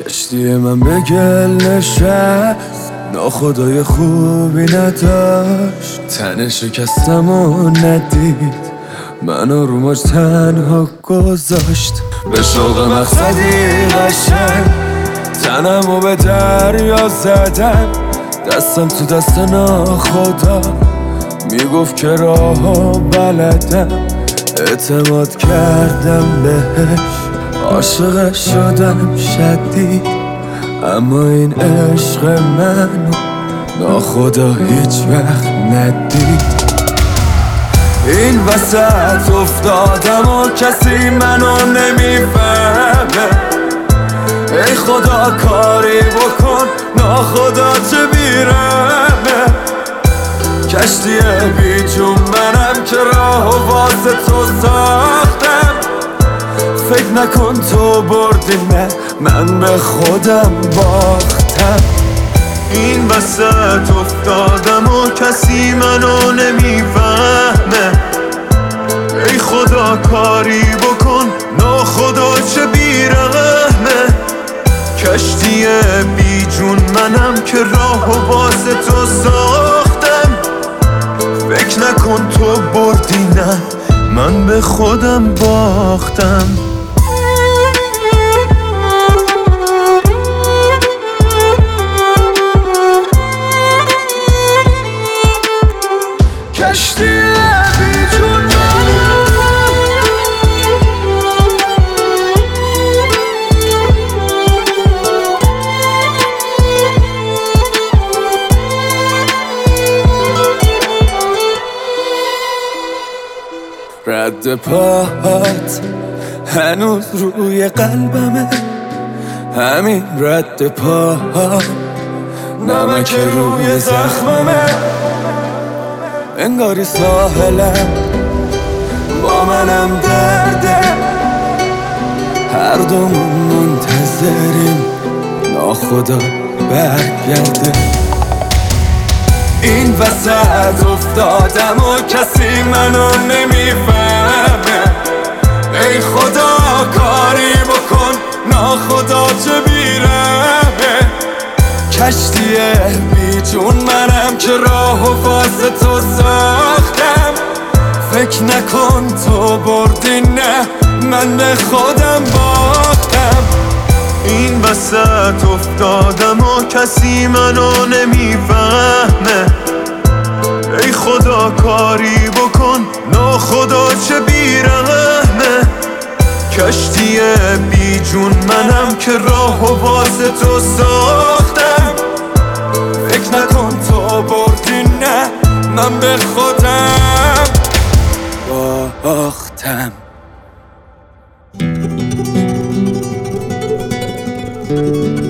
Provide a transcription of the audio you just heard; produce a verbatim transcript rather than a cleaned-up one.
کشتی من به گل نشست، ناخدای خوبی نداشت، تن شکستم و ندید، منو رو موج تنها گذاشت. به شوق مقصدی قشنگ تنمو به دریا زدم، دستم تو دست ناخدا میگفت که راهو بلدم. اعتماد کردم بهش، عاشقش شدم شدید، اما این عشق منو ناخدا هیچ وقت ندید. این وسط افتادم و کسی منو نمیفهمه، ای خدا کاری بکن ناخدا چه بیرمه. کشتی بی جون منم که راهو واسه تو ساختم، فکر نکن تو بردی نه من به خودم باختم. این وسط افتادم و کسی منو نمیفهمه، ای خدا کاری بکن ناخدا چه بیرحمه. کشتی بی جون منم که راهو واسه تو ساختم، فکر نکن تو بردی نه من به خودم باختم. کشتی بی جون رد پاهات هنوز روی قلبمه، همین رد پاها نمک روی زخممه. انگاری ساحلم با منم درده، هر دومون منتظریم ناخدا برگرده. این وسط افتادم و کسی منو نمیفهمه، ای خدا کاری بکن ناخدا چه بیرمه. کشتی بی جون منم که راهو واسه تو ساختم، فکر نکن تو بردی نه من به خودم باختم. این وسط افتادم و کسی منو نمیفهمه، ای خدا کاری بکن ناخدا چه بیرحمه. کشتی بی جون منم که راهو واسه تو ساختم، فکر نکن تو بردی نه من به خودم باختم.